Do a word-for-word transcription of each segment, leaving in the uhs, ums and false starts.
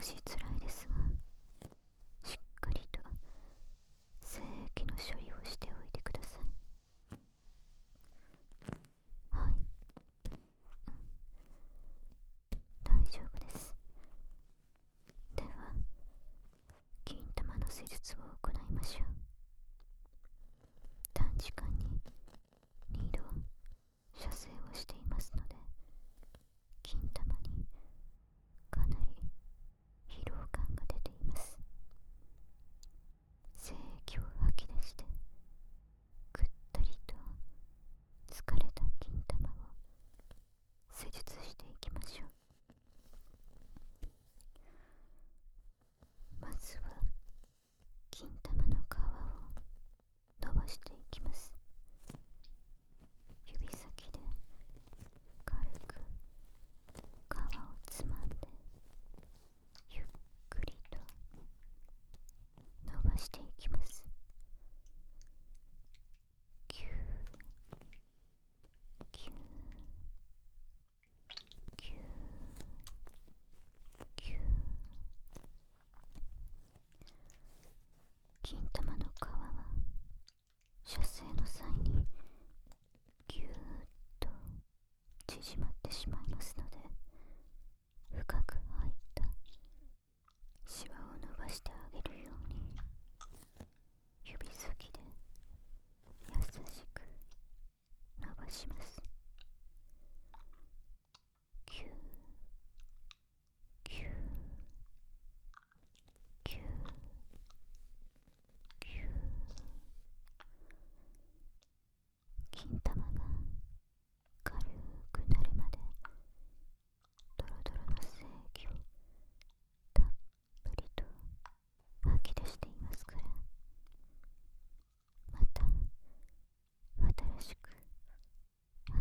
し辛いですが、しっかりと精液の処理をしておいてください。はい、大丈夫です。では、金玉の施術を行いましょう。短時間ににど射精をしていますので、金玉にかなり疲労感が出ています。精液を吐き出して、ぐったりと疲れた金玉を施術していきましょう。まずは金玉の皮を伸ばしていきます。指先で軽く皮をつまんで、ゆっくりと伸ばしていきます。キューキューキューキュー。金玉の皮は射精の際にぎゅーっと縮まってしまいますので、深く入ったシワを伸ばしてあげるように、指先で優しく伸ばします。キューキューキューキュー。金玉が軽くなるまでドロドロの精液をたっぷりと吐き出していますから、また新しく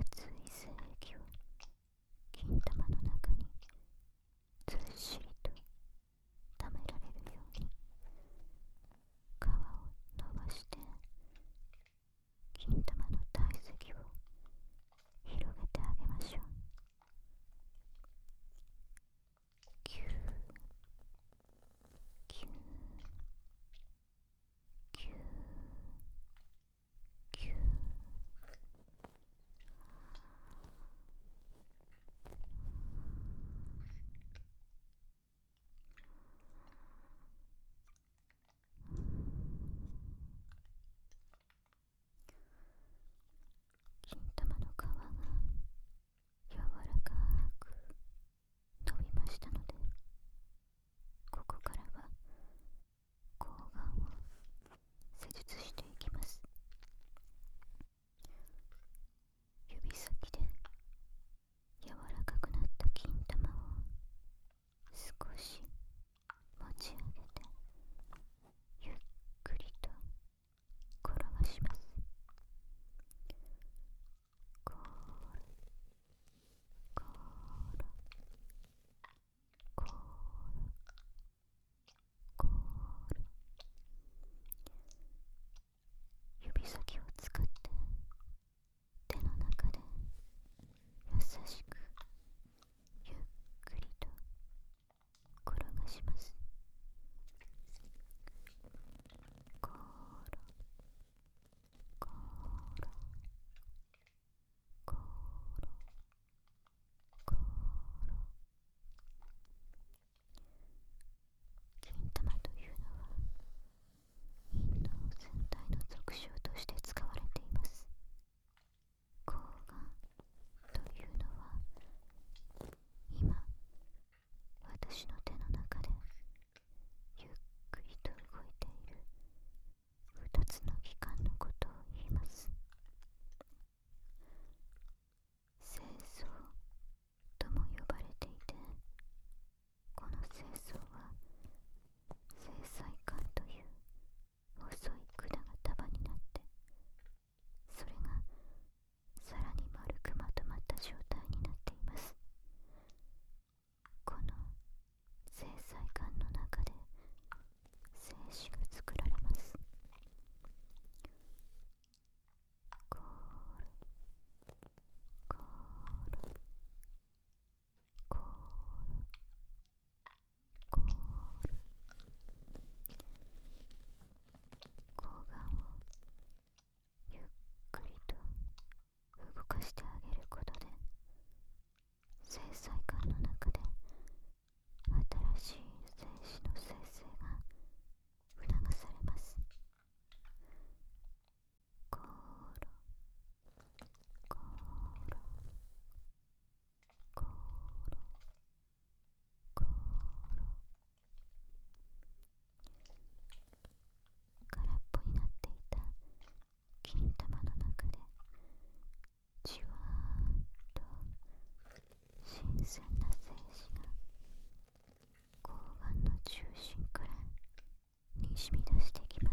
鮮な精子が睾丸の中心からにじみ出してきます。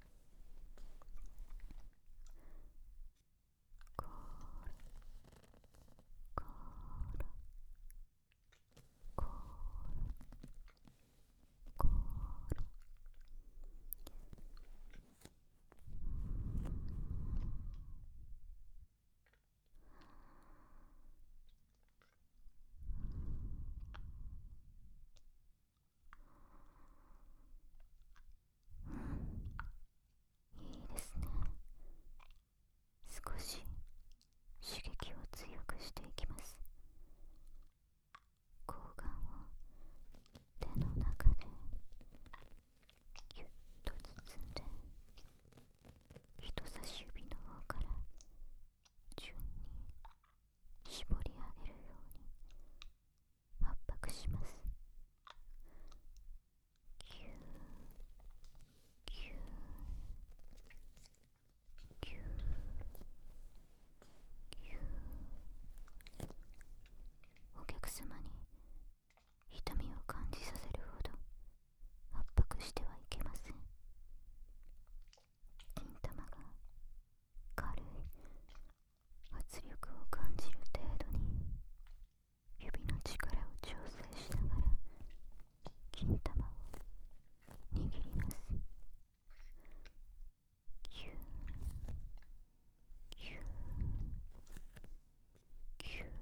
コールコールコールコール。いいですね。少し刺激を強くしていきます。睾丸を手の中でぎゅっと包んで、人差し指の方から順に絞り上げるように圧迫します。ぎゅーぎゅーぎゅーぎゅー。お客様に痛みを感じさせるほど圧迫してはいけません。金玉が軽い圧力を感じる程度に指の力を調整しながら金玉を握ります。ギューギューギュー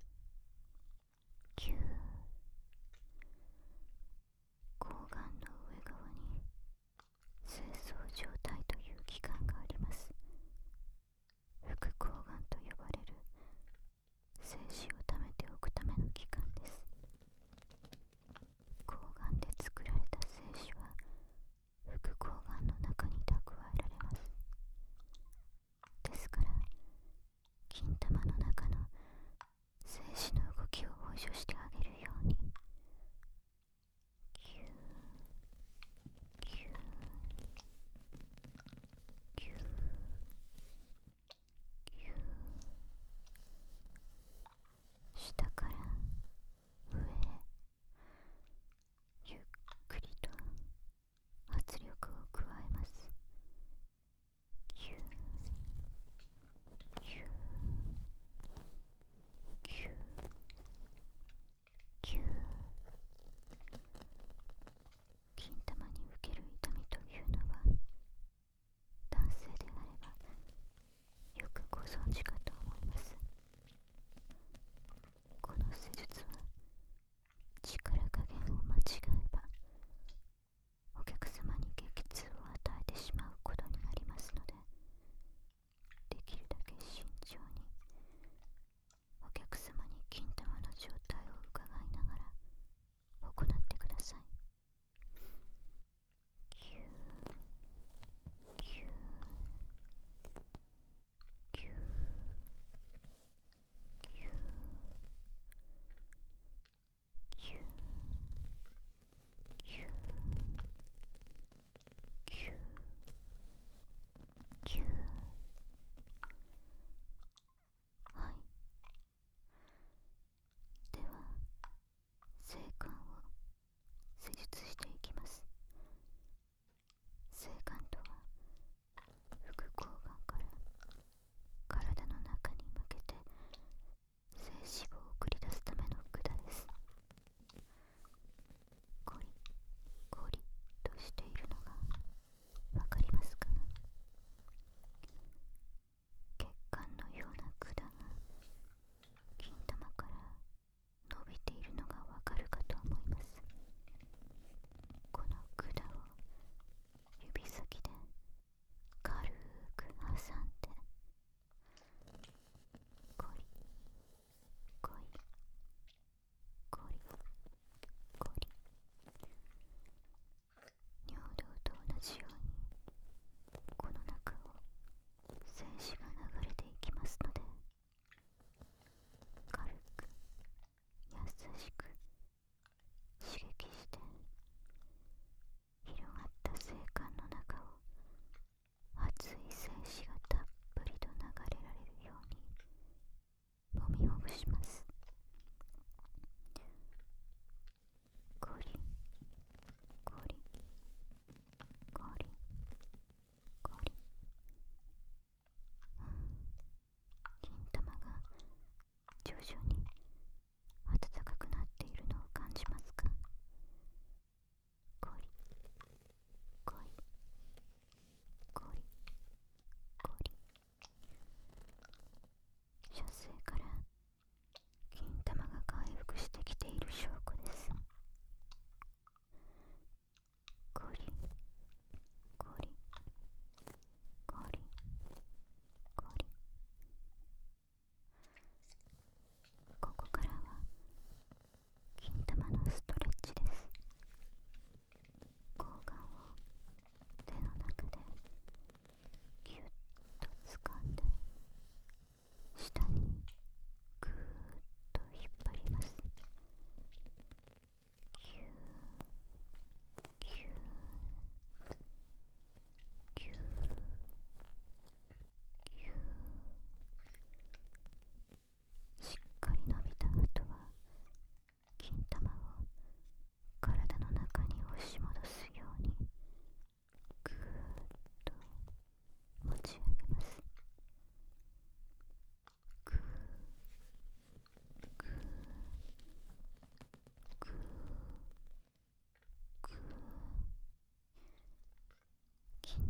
ギュー。睾丸の上側に精巣状態という器官があります。副睾丸と呼ばれる精子を溜めておくための器官です。睾丸で作られた精子は副睾丸の中に蓄えられます。ですから金玉の中の精子の動きを補助してあげるようにギューギューギューギュー。下から上へゆっくりと圧力を加えます。ギューギューギューギュー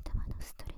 頭のストレ